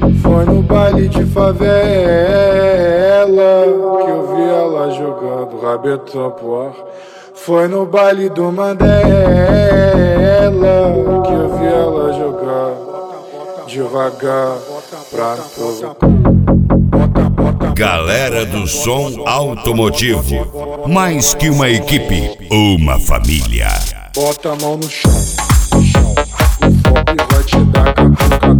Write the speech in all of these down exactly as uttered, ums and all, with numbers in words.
Foi no baile de favela que eu vi ela jogando rabetão pro ar. Foi no baile do Mandela que eu vi ela jogar devagar pra provocar. Galera do som automotivo, mais que uma equipe, uma família. Bota a mão no chão, no chão. O fogo vai te dar catucadão.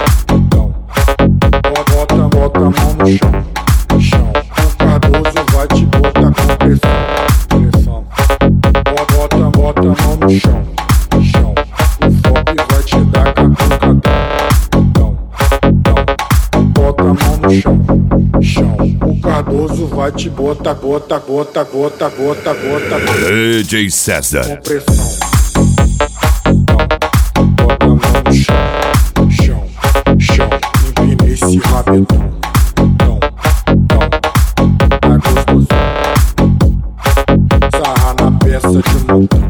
Bota, bota a mão no chão, no chão. O Cardoso vai te botar com pressão, pressão. Bota, bota a mão no chão, no chão. O fogo vai te dar catucadão. Bota a mão no chão, chão. O Cardoso vai te botar, bota, bota, bota, bota, bota. D J César. Com pressão. Bota a mão no chão, chão, chão. Empina esse rabetão. Tão, tão. Tá gostoso. Sarra na peça de montão.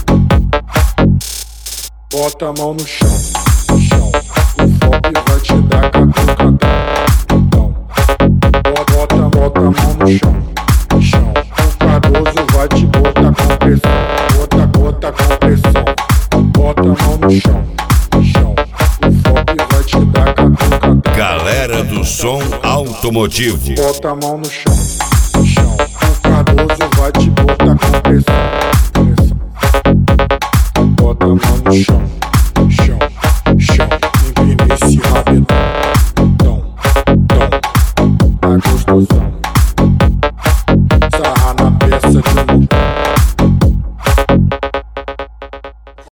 Bota a mão no chão, chão. O fogo vai te dar catucadão. Bota, bota a mão no chão, chão. O Cardoso vai te botar com pressão. Bota, bota com pressão. Bota a mão no chão, chão. O fogo vai te dar catucadão. Galera do som automotivo. Bota a mão no chão, chão. O Cardoso vai te botar com pressão.